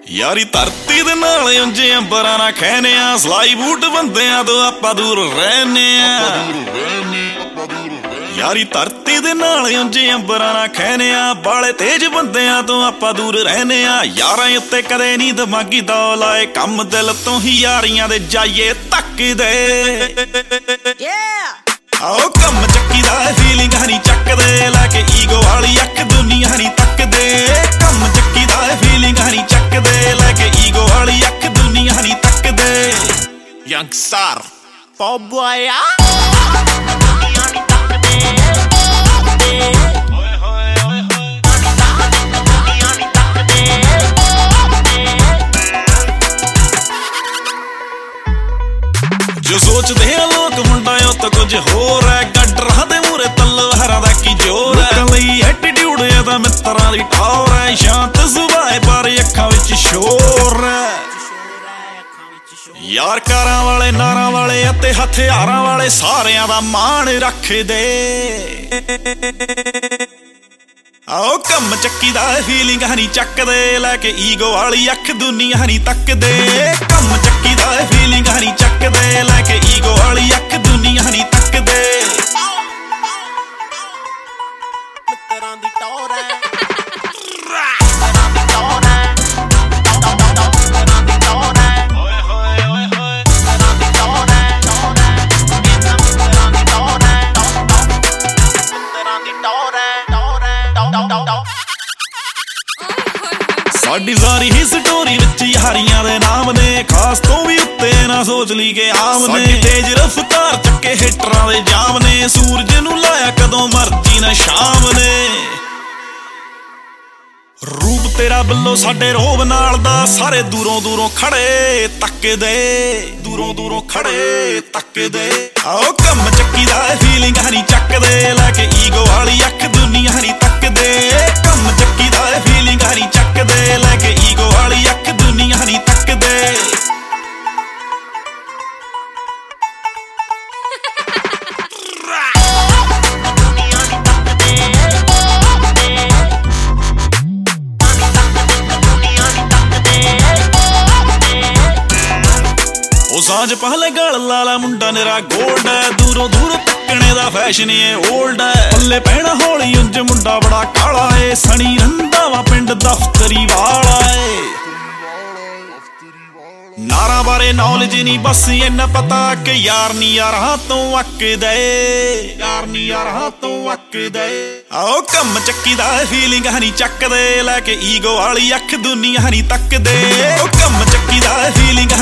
ਯਾਰੀ ਧਰਤੀ ਦੇ ਨਾਲ ਉਂਝੇ ਅੰਬਰਾਂ ਨਾਲ ਖਹਿਨਿਆ, ਸਲਾਈ ਬੂਟ ਬੰਦਿਆਂ ਤੋਂ ਆਪਾਂ ਦੂਰ ਰਹਿੰਦੇ ਆ। ਯਾਰੀ ਧਰਤੀ ਦੇ ਨਾਲ ਉਂਝੇ ਅੰਬਰਾਂ ਨਾਲ ਖਹਿਨਿਆ, ਬਾਲੇ ਤੇਜ ਬੰਦਿਆਂ ਤੋਂ ਆਪਾਂ ਦੂਰ ਰਹਿੰਦੇ ਆ। ਯਾਰਾਂ ਉੱਤੇ ਕਦੇ ਨਹੀਂ ਦਿਮਾਗੀ ਦੌਲ ਆਏ, ਕੰਮ ਦਿਲ ਤੋਂ ਹੀ ਯਾਰੀਆਂ ਦੇ ਜਾਈਏ ਤੱਕਦੇ। ਆਓ ਕੰਮ ਚੱਕੀ ਦਾ ਫੀਲਿੰਗ ਹਨੀ ਚੱਕਦੇ, ਲੈ ਕੇ ਈਗੋ ਵਾਲੀ ਅੱਖ ਦੁਨੀਆ ਹਨੀ ਤੱਕਦੇ। ਕੰਮ ਚੱਕੀ ਦਾ ਫੀਲਿੰਗ ਹਨੀ ਚੱਕਦੇ, ਲੈ ਕੇ ਈਗੋ ਵਾਲੀ ਅੱਖ ਦੁਨੀਆ ਹਨੀ ਤੱਕਦੇ। ਯੰਗਸਟਰ ਪੌਪ ਬॉय ਆ ਜੋ ਸੋਚਦੇ ਆ ਲੋਕ ਮੁੰਡਾ ਉਹ ਤਾਂ ਕੁਝ ਹੋਰ ਹੈ। ਗੱਡਰਾਂ ਦੇ ਮੂਰੇ ਤਲਵਾਰਾਂ ਦਾ ਕੀ ਜ਼ੋਰ ਹੈ। ਲਈ ਐਟੀਟਿਊਡ ਇਹਦਾ ਮਿੱਤਰਾਂ ਦੀ ਟੌਰ ਹੈ। ਸ਼ਾਂਤ ਸੁਭਾਅ ਪਰ ਅੱਖਾਂ ਵਿੱਚ ਸ਼ੋਰ ਹੈ। ਯਾਰ ਕਾਰਾਂ ਵਾਲੇ ਨਾਰਾਂ ਵਾਲੇ ਅਤੇ ਹਥਿਆਰਾਂ ਵਾਲੇ ਸਾਰਿਆਂ ਦਾ ਮਾਣ ਰੱਖਦੇ। ਆਓ ਕੰਮ ਚੱਕੀ ਦਾ ਫੀਲਿੰਗ ਹਨੀ ਚੱਕਦੇ, ਲੈ ਕੇ ਈਗੋ ਵਾਲੀ ਅੱਖ ਦੁਨੀਆ ਹਨੀ ਤੱਕਦੇ। ਕੰਮ ਚੱਕੀ ਦਾ ਫੀਲਿੰਗ ਹਨੀ ਚੱਕਦੇ, ਲੈ ਕੇ ਈਗੋ ਵਾਲੀ ਅੱਖ ਦੁਨੀਆ ਹਨੀ ਤੱਕਦੇ। ਮਿੱਤਰਾਂ ਦੀ ਟੌਰ ਹੈ। ਸਾਡੀ ਸਾਰੀ ਹੀ ਸਟੋਰੀ ਵਿੱਚ ਯਾਰੀਆਂ ਦੇ ਨਾਮ ਨੇ, ਖਾਸ ਤੋਂ ਵੀ ਉੱਤੇ ਨਾ ਸੋਚ ਲਈ ਕਿ ਆਮ ਨੇ। ਤੇਜ਼ ਰਫ਼ਤਾਰ ਚੱਕੇ ਹਿੱਟਰਾਂ ਦੇ ਜਾਮ ਨੇ, ਸੂਰਜ ਨੂੰ ਲਾਇਆ ਕਦੋਂ ਮਰਜੀ ਨਾ ਸ਼ਾਮ ਨੇ। ਰੂਪ ਤੇਰਾ ਬਿੱਲੋ ਸਾਡੇ ਰੋਬ ਨਾਲ ਦਾ, ਸਾਰੇ ਦੂਰੋਂ ਦੂਰੋਂ ਖੜੇ ਤੱਕਦੇ, ਦੂਰੋਂ ਦੂਰੋਂ ਖੜੇ ਤੱਕਦੇ। ਆਓ ਕੰਮ ਚੱਕੀ ਦਾ ਫੀਲਿੰਗ ਹਨੀ ਚੱਕਦੇ, ਲੈ ਕੇ ਈਗੋ ਵਾਲੀ ਅੱਖ ਦੁਨੀਆ ਹਨੀ ਤੱਕਦੇ। ਕੰਮ ਚੱਕੀ ਦਾ ਫੀਲਿੰਗ ਹਨੀ ਚੱਕਦੇ, ਲੈ ਕੇ ਈਗੋ ਵਾਲੀ ਅੱਖ ਦੁਨੀਆ ਹਨੀ ਤੱਕਦੇ। ਉਹ ਸਾਂਝ ਪਹਲੇ ਗਲ ਲਾਲਾ ਮੁੰਡਾ ਨਿਰਾ ਗੋਲਡ ਹੈ, ਦੂਰੋਂ ਦੂਰੋਂ ਤੱਕਣੇ ਦਾ ਫੈਸ਼ਨ ਏ ਓਲਡ ਹੈ। ਪੱਲੇ ਪੈਣਾ ਹੌਲੀ ਉਂਝ ਮੁੰਡਾ ਬੜਾ ਕਾਲਾ ਏ, ਸਣੀ ਰੰਧਾਵਾ ਪਿੰਡ ਦਫ਼ਤਰੀ ਵਾਲਾ ਏ। ਨਾਰਾਂ ਬਾਰੇ ਨੌਲੇਜ ਨਹੀਂ ਬਸ ਇੰਨਾ ਪਤਾ ਕਿ ਯਾਰ ਨੀ ਯਾਰਾਂ ਤੋਂ ਅੱਕਦੇ, ਯਾਰ ਨੀ ਯਾਰਾਂ ਤੋਂ ਅੱਕਦੇ। ਆਓ ਕੰਮ ਚੱਕੀ ਦਾ ਫੀਲਿੰਗ ਹਨੀ ਚੱਕਦੇ, ਲੈ ਕੇ ਈਗੋ ਵਾਲੀ ਅੱਖ ਦੁਨੀਆ ਹਨੀ ਤੱਕਦੇ। ਉਹ ਕੰਮ ਚੱਕੀ ਦਾ ਫੀਲਿੰਗ